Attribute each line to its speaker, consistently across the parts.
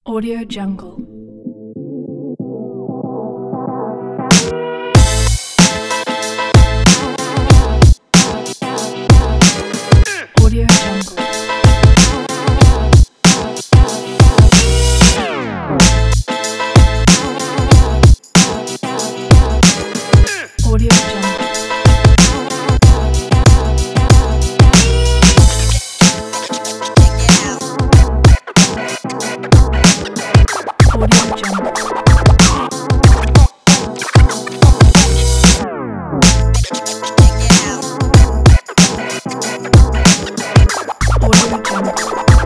Speaker 1: Audio Jungle. Audio Jungle. Audio Jungle. Audio Jungle. Audio Jungle.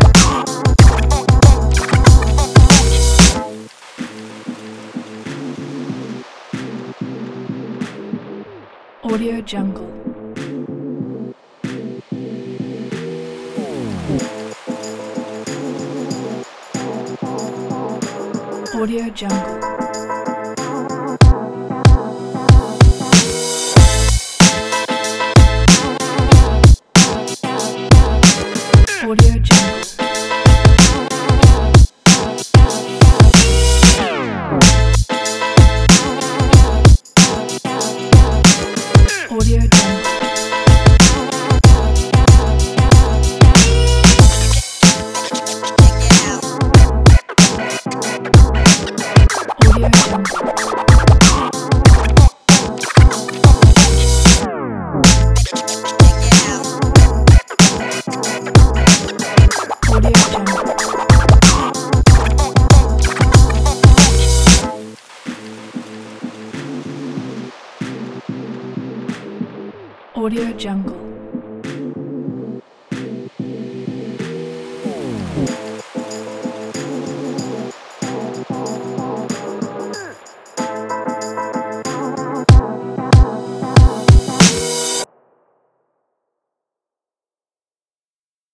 Speaker 1: Audio Jungle. Audio Jungle. Audio Jungle. Audio Jungle. Audio Jungle. Audio Jungle. Audio Jungle.